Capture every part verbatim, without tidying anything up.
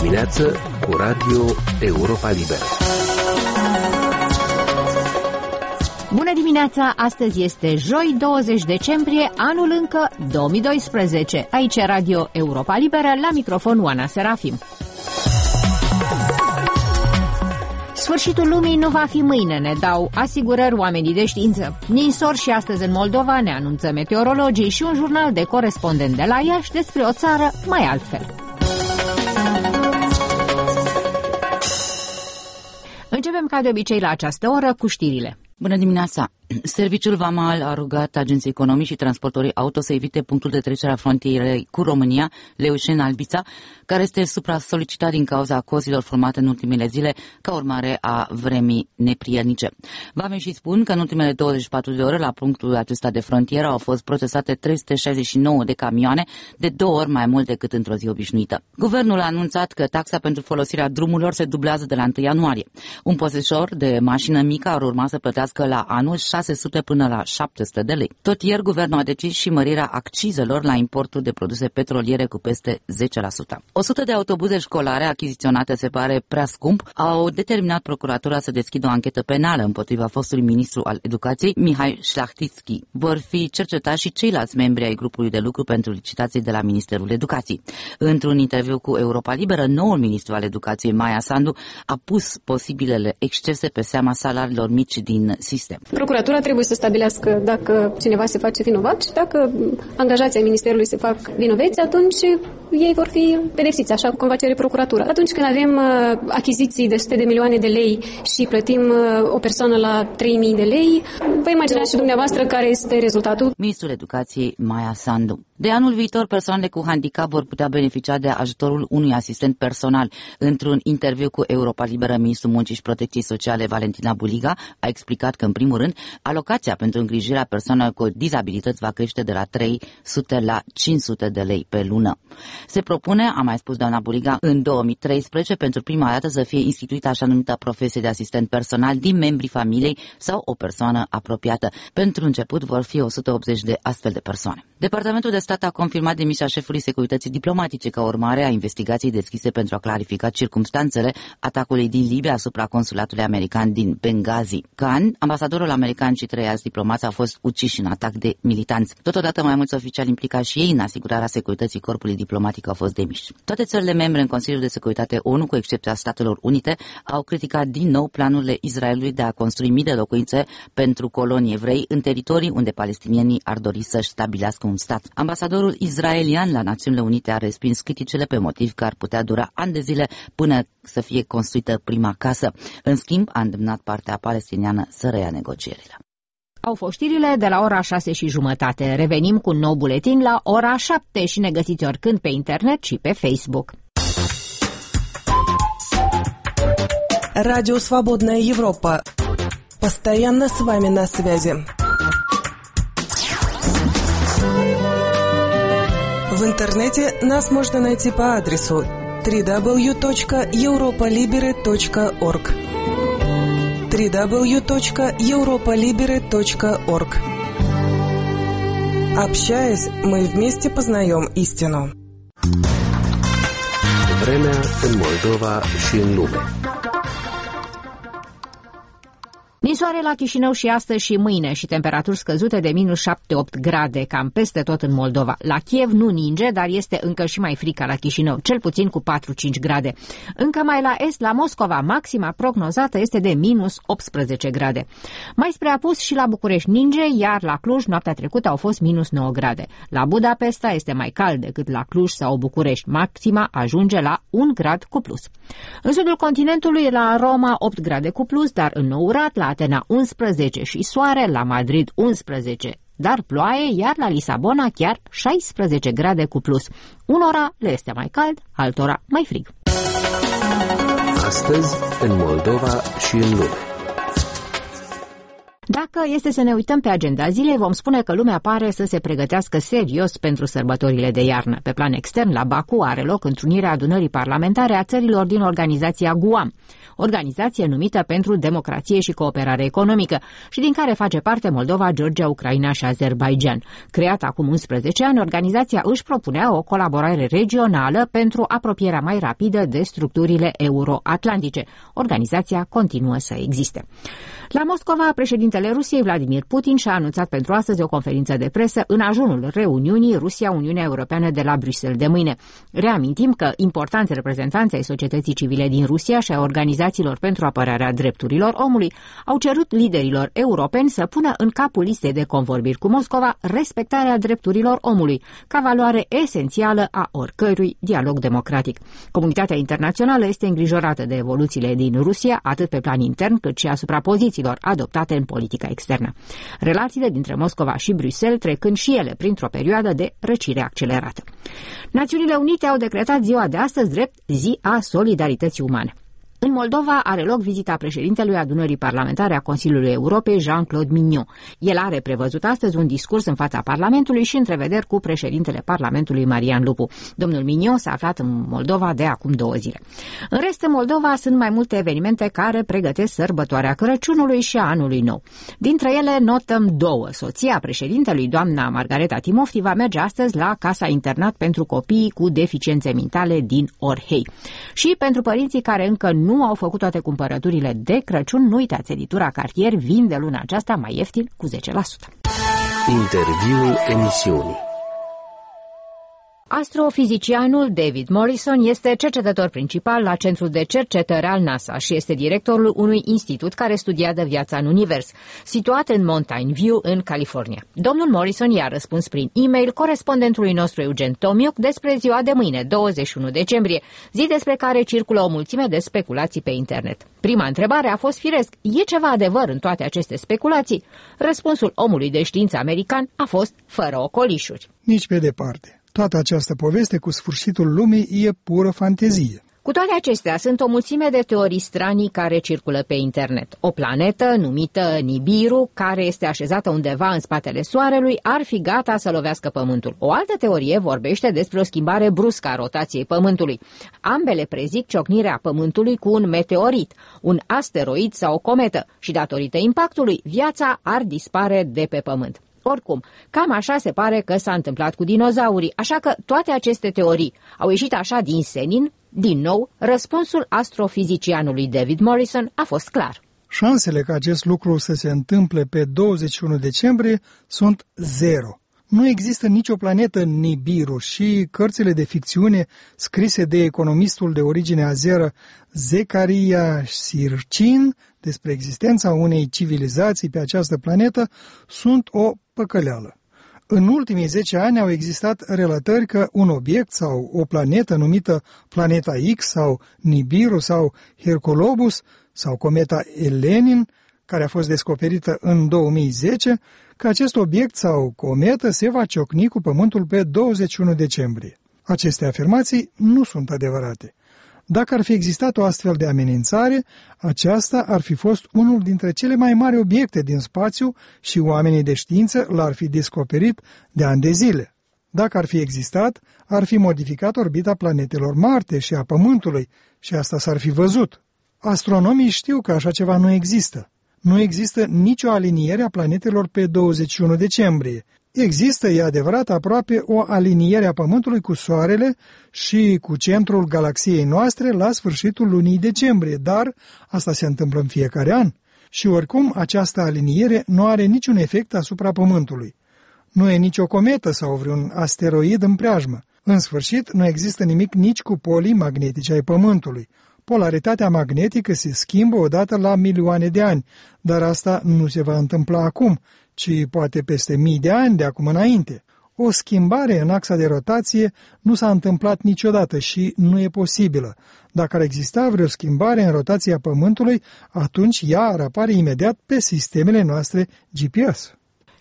dimineață cu Radio Europa Liberă. Bună dimineața! Astăzi este joi, douăzeci decembrie, anul încă două mii doisprezece. Aici Radio Europa Liberă, la microfon Oana Serafim. Sfârșitul lumii nu va fi mâine, ne dau asigurări oamenii de știință. Ninsori și astăzi în Moldova, ne anunță meteorologii și un jurnal de corespondent de la Iași despre o țară mai altfel. Începem ca de obicei la această oră cu știrile. Bună dimineața! Serviciul Vamal a rugat agenții economici și transportorii auto să evite punctul de trecere a frontierei cu România, Leușeni-Albița, care este supra-solicitat din cauza cozilor formate în ultimele zile ca urmare a vremii neprielnice. Vame și spun că în ultimele douăzeci și patru de ore la punctul acesta de frontieră au fost procesate trei sute șaizeci și nouă de camioane, de două ori mai mult decât într-o zi obișnuită. Guvernul a anunțat că taxa pentru folosirea drumurilor se dublează de la întâi ianuarie. Un posesor de mașină mică ar urma să plătească la anul șase sute până la șapte sute de lei. Tot ieri, guvernul a decis și mărirea accizelor la importul de produse petroliere cu peste zece la sută. o sută de autobuze școlare achiziționate se pare prea scump au determinat procuratura să deschidă o anchetă penală împotriva fostului ministru al educației, Mihai Șlahtitski. Vor fi cercetați și ceilalți membri ai grupului de lucru pentru licitații de la Ministerul Educației. Într-un interviu cu Europa Liberă, noul ministru al educației, Maia Sandu, a pus posibilele excese pe seama salariilor mici din sistem. Procuratura trebuie să stabilească dacă cineva se face vinovat și dacă angajații ai Ministerului se fac vinovați, atunci ei vor fi pedepsiți, așa cum va cere procuratura. Atunci când avem achiziții de sute de milioane de lei și plătim o persoană la trei mii de lei, vă imaginați și dumneavoastră care este rezultatul. Ministrul Educației, Maia Sandu. De anul viitor, persoanele cu handicap vor putea beneficia de ajutorul unui asistent personal. Într-un interviu cu Europa Liberă, ministrul Muncii și Protecției Sociale, Valentina Buliga, a explicat că, în primul rând, alocația pentru îngrijirea persoanelor cu dizabilități va crește de la trei sute la cinci sute de lei pe lună. Se propune, a mai spus doamna Buliga, în două mii treisprezece, pentru prima dată să fie instituită așa numită profesie de asistent personal din membrii familiei sau o persoană apropiată. Pentru început vor fi o sută optzeci de astfel de persoane. Departamentul de Stat a confirmat demisia șefului Securității Diplomatice ca urmare a investigației deschise pentru a clarifica circumstanțele atacului din Libia asupra consulatului american din Benghazi. Khan, ambasadorul american și trei alți diplomați au fost uciși în atac de militanți. Totodată mai mulți oficiali implicați și ei în asigurarea securității corpului diplomatic au fost demiși. Toate țările membre în Consiliul de Securitate O N U, cu excepția Statelor Unite, au criticat din nou planurile Israelului de a construi mii de locuințe pentru colonii evrei în teritorii unde palestinienii ar dori să-și stabilească un stat. Ambasadorul israelian la Națiunile Unite a respins criticile pe motiv că ar putea dura ani de zile până să fie construită prima casă. În schimb, a îndemnat partea palestiniană să reia negocierile. Au fost știrile de la ora șase și jumătate. Revenim cu un nou buletin la ora șapte și ne găsiți oricând pe internet și pe Facebook. Радио Свободная Европа. Постоянно с вами на связи. В интернете нас можно найти по адресу дабл ю дабл ю дабл ю точка европа либере точка орг. дабл ю дабл ю дабл ю точка европа либере точка орг. Общаясь, мы вместе познаем истину. Vremea în Moldova și în lume. Ninsoare la Chișinău și astăzi și mâine și temperaturi scăzute de minus șapte opt grade, cam peste tot în Moldova. La Kiev nu ninge, dar este încă și mai frig ca la Chișinău, cel puțin cu patru cinci grade. Încă mai la est, la Moscova, maxima prognozată este de minus optsprezece grade. Mai spre apus și la București ninge, iar la Cluj noaptea trecută au fost minus nouă grade. La Budapesta este mai cald decât la Cluj sau București, maxima ajunge la un grad cu plus. În sudul continentului, la Roma opt grade cu plus, dar în Nourat, la Atena unsprezece și soare, la Madrid unsprezece, dar ploaie, iar la Lisabona chiar șaisprezece grade cu plus. Unora le este mai cald, altora mai frig. Astăzi, în Moldova și în lume. Dacă este să ne uităm pe agenda zilei, vom spune că lumea pare să se pregătească serios pentru sărbătorile de iarnă. Pe plan extern, la Baku are loc întrunirea adunării parlamentare a țărilor din organizația GUAM, organizație numită pentru democrație și cooperare economică și din care face parte Moldova, Georgia, Ucraina și Azerbaidjan. Creată acum unsprezece ani, organizația își propunea o colaborare regională pentru apropierea mai rapidă de structurile euro-atlantice. Organizația continuă să existe. La Moscova, președintele Rusiei, Vladimir Putin, și-a anunțat pentru astăzi o conferință de presă în ajunul reuniunii Rusia-Uniunea Europeană de la Bruxelles de mâine. Reamintim că importanți reprezentanți ai societății civile din Rusia și a organizațiilor pentru apărarea drepturilor omului au cerut liderilor europeni să pună în capul listei de convorbiri cu Moscova respectarea drepturilor omului, ca valoare esențială a oricărui dialog democratic. Comunitatea internațională este îngrijorată de evoluțiile din Rusia, atât pe plan intern cât și asupra poziției adoptate în politica externă. Relațiile dintre Moscova și Bruxelles trecând și ele printr-o perioadă de răcire accelerată. Națiunile Unite au decretat ziua de astăzi drept zi a solidarității umane. În Moldova are loc vizita președintelui adunării parlamentare a Consiliului Europei, Jean-Claude Mignon. El are prevăzut astăzi un discurs în fața Parlamentului și întrevederi cu președintele Parlamentului, Marian Lupu. Domnul Mignon s-a aflat în Moldova de acum două zile. În rest, în Moldova sunt mai multe evenimente care pregătesc sărbătoarea Crăciunului și a Anului Nou. Dintre ele notăm două. Soția președintelui, doamna Margareta Timofti, va merge astăzi la Casa Internat pentru Copiii cu Deficiențe Mentale din Orhei. Și pentru părinții care încă nu nu au făcut toate cumpărăturile de Crăciun, nu uitați, editura Cartier vinde luna aceasta mai ieftin cu zece la sută. Interviul emisiunii. Astrofizicianul David Morrison este cercetător principal la Centrul de Cercetări al NASA și este directorul unui institut care studiază viața în univers, situat în Mountain View, în California. Domnul Morrison i-a răspuns prin e-mail corespondentului nostru Eugen Tomiuc despre ziua de mâine, douăzeci și unu decembrie, zi despre care circulă o mulțime de speculații pe internet. Prima întrebare a fost firesc: e ceva adevăr în toate aceste speculații? Răspunsul omului de știință american a fost fără ocolișuri. Nici pe departe. Toată această poveste cu sfârșitul lumii e pură fantezie. Cu toate acestea, sunt o mulțime de teorii stranii care circulă pe internet. O planetă numită Nibiru, care este așezată undeva în spatele Soarelui, ar fi gata să lovească Pământul. O altă teorie vorbește despre o schimbare bruscă a rotației Pământului. Ambele prezic ciocnirea Pământului cu un meteorit, un asteroid sau o cometă și, datorită impactului, viața ar dispare de pe Pământ. Oricum, cam așa se pare că s-a întâmplat cu dinozaurii, așa că toate aceste teorii au ieșit așa din senin. Din nou, răspunsul astrofizicianului David Morrison a fost clar. Șansele ca acest lucru să se întâmple pe douăzeci și unu decembrie sunt zero. Nu există nicio planetă în Nibiru și cărțile de ficțiune scrise de economistul de origine azeră Zecaria Sircin despre existența unei civilizații pe această planetă sunt o păcăleală. În ultimii zece ani au existat relatări că un obiect sau o planetă numită Planeta X sau Nibiru sau Herculobus sau cometa Elenin, care a fost descoperită în două mii zece, că acest obiect sau cometă se va ciocni cu Pământul pe douăzeci și unu decembrie. Aceste afirmații nu sunt adevărate. Dacă ar fi existat o astfel de amenințare, aceasta ar fi fost unul dintre cele mai mari obiecte din spațiu și oamenii de știință l-ar fi descoperit de ani de zile. Dacă ar fi existat, ar fi modificat orbita planetelor Marte și a Pământului și asta s-ar fi văzut. Astronomii știu că așa ceva nu există. Nu există nicio aliniere a planetelor pe douăzeci și unu decembrie. Există, e adevărat, aproape o aliniere a Pământului cu Soarele și cu centrul galaxiei noastre la sfârșitul lunii decembrie, dar asta se întâmplă în fiecare an. Și oricum, această aliniere nu are niciun efect asupra Pământului. Nu e nicio cometă sau vreun asteroid în preajmă. În sfârșit, nu există nimic nici cu polii magnetice ai Pământului. Polaritatea magnetică se schimbă odată la milioane de ani, dar asta nu se va întâmpla acum, ci poate peste mii de ani de acum înainte. O schimbare în axa de rotație nu s-a întâmplat niciodată și nu e posibilă. Dacă ar exista vreo schimbare în rotația Pământului, atunci ea ar apare imediat pe sistemele noastre G P S.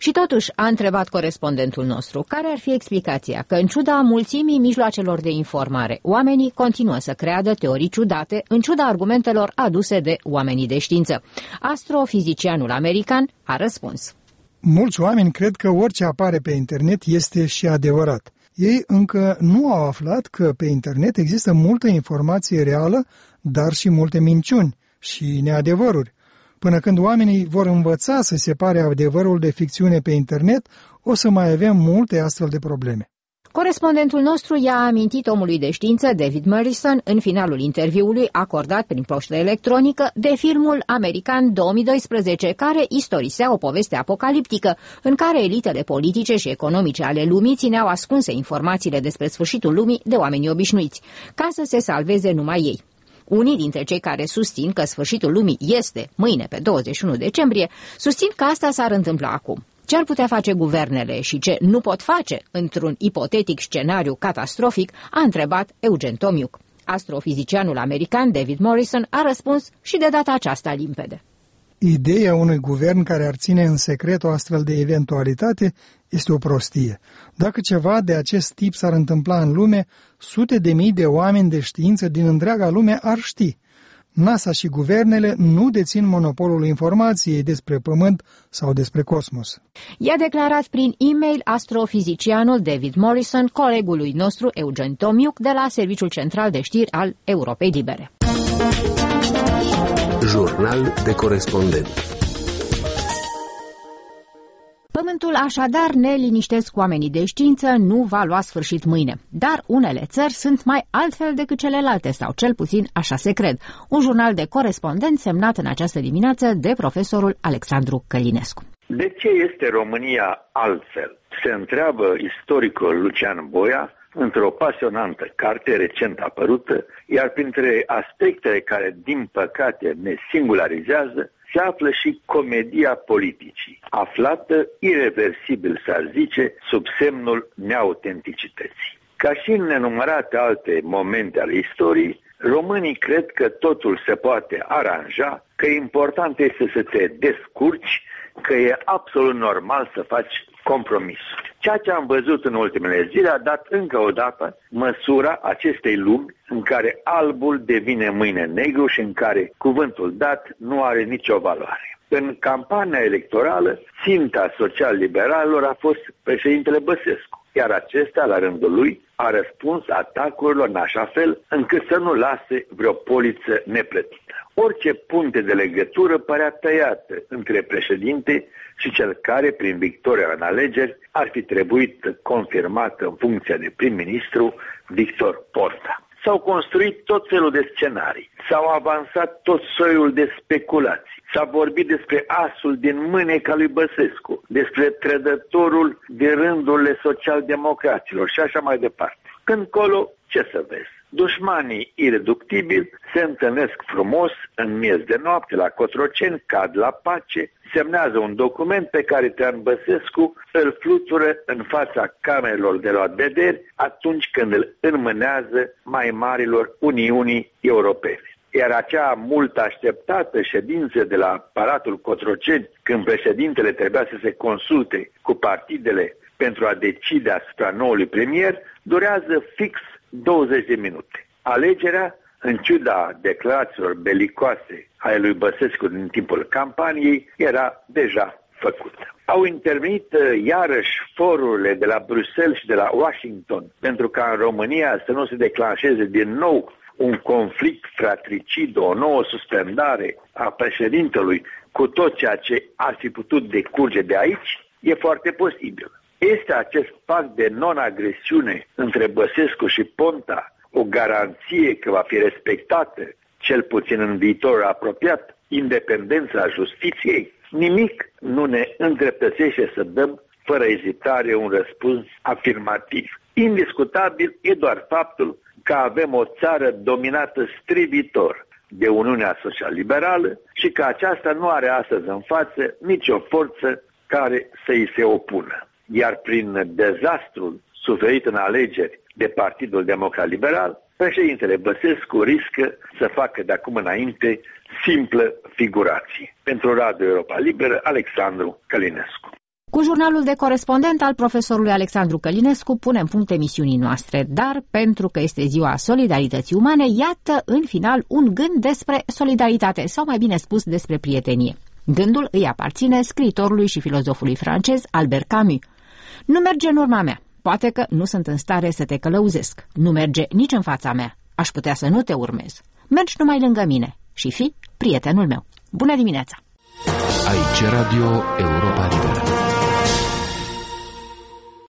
Și totuși, a întrebat corespondentul nostru, care ar fi explicația că, în ciuda mulțimii mijloacelor de informare, oamenii continuă să creadă teorii ciudate, în ciuda argumentelor aduse de oamenii de știință. Astrofizicianul american a răspuns. Mulți oameni cred că orice apare pe internet este și adevărat. Ei încă nu au aflat că pe internet există multă informație reală, dar și multe minciuni și neadevăruri. Până când oamenii vor învăța să separe adevărul de ficțiune pe internet, o să mai avem multe astfel de probleme. Corespondentul nostru i-a amintit omului de știință David Morrison în finalul interviului acordat prin poștă electronică de filmul american două mii doisprezece, care istorisea o poveste apocaliptică în care elitele politice și economice ale lumii țineau ascunse informațiile despre sfârșitul lumii de oamenii obișnuiți, ca să se salveze numai ei. Unii dintre cei care susțin că sfârșitul lumii este mâine pe douăzeci și unu decembrie, susțin că asta s-ar întâmpla acum. Ce ar putea face guvernele și ce nu pot face într-un ipotetic scenariu catastrofic, a întrebat Eugen Tomiuc. Astrofizicianul american David Morrison a răspuns și de data aceasta limpede. Ideea unui guvern care ar ține în secret o astfel de eventualitate este o prostie. Dacă ceva de acest tip s-ar întâmpla în lume, sute de mii de oameni de știință din întreaga lume ar ști. NASA și guvernele nu dețin monopolul informației despre Pământ sau despre cosmos. I-a declarat prin e-mail astrofizicianul David Morrison colegului nostru Eugen Tomiuc de la Serviciul Central de Știri al Europei Libere. Jurnal de corespondent. Pământul așadar, ne liniștesc oamenii de știință, nu va lua sfârșit mâine. Dar unele țări sunt mai altfel decât celelalte, sau cel puțin așa se cred. Un jurnal de corespondent semnat în această dimineață de profesorul Alexandru Călinescu. De ce este România altfel? Se întreabă istoricul Lucian Boia într-o pasionantă carte recent apărută, iar printre aspectele care, din păcate, ne singularizează, se află și comedia politicii, aflată ireversibil, s-ar zice, sub semnul neautenticității. Ca și în nenumărate alte momente ale istoriei, românii cred că totul se poate aranja, că important este să te descurci, că e absolut normal să faci compromisuri. Ceea ce am văzut în ultimele zile a dat încă o dată măsura acestei lumi în care albul devine mâine negru și în care cuvântul dat nu are nicio valoare. În campania electorală, ținta social-liberalilor a fost președintele Băsescu, iar acesta, la rândul lui, a răspuns atacurilor în așa fel încât să nu lase vreo poliță neplătită. Orice punte de legătură părea tăiată între președinte și cel care, prin victoria în alegeri, ar fi trebuit confirmat în funcția de prim-ministru, Victor Ponta. S-au construit tot felul de scenarii, s-au avansat tot soiul de speculații, s-a vorbit despre asul din mâneca lui Băsescu, despre trădătorul de rândurile social-democraților și așa mai departe. Când colo, ce să vezi? Dușmanii ireductibili se întâlnesc frumos în miez de noapte la Cotroceni, cad la pace, semnează un document pe care Traian Băsescu îl flutură în fața camerelor de luat vederi atunci când îl înmânează mai marilor Uniunii Europene. Iar acea mult așteptată ședință de la Palatul Cotroceni, când președintele trebuia să se consulte cu partidele pentru a decide asupra noului premier, durează fix douăzeci de minute. Alegerea, în ciuda declarațiilor belicoase ale lui Băsescu din timpul campaniei, era deja făcută. Au intervenit iarăși forurile de la Bruxelles și de la Washington pentru ca în România să nu se declanșeze din nou un conflict fratricid, o nouă suspendare a președintelui cu tot ceea ce ar fi putut decurge de aici. E foarte posibil. Este acest pact de non-agresiune între Băsescu și Ponta o garanție că va fi respectată, cel puțin în viitor apropiat, independența justiției? Nimic nu ne îndreptățește să dăm fără ezitare un răspuns afirmativ. Indiscutabil e doar faptul că avem o țară dominată strivitor de Uniunea Social-Liberală și că aceasta nu are astăzi în față nicio forță care să îi se opună. Iar prin dezastrul suferit în alegeri de Partidul Democrat Liberal, președintele Băsescu riscă să facă de acum înainte simplă figurație. Pentru Radio Europa Liberă, Alexandru Călinescu. Cu jurnalul de corespondent al profesorului Alexandru Călinescu punem punct emisiunii noastre, dar pentru că este ziua solidarității umane, iată în final un gând despre solidaritate, sau mai bine spus despre prietenie. Gândul îi aparține scriitorului și filozofului francez Albert Camus. Nu merge în urma mea, poate că nu sunt în stare să te călăuzesc, nu merge nici în fața mea, aș putea să nu te urmez. Mergi numai lângă mine și fii prietenul meu. Bună dimineața! Aici Radio Europa Liberă.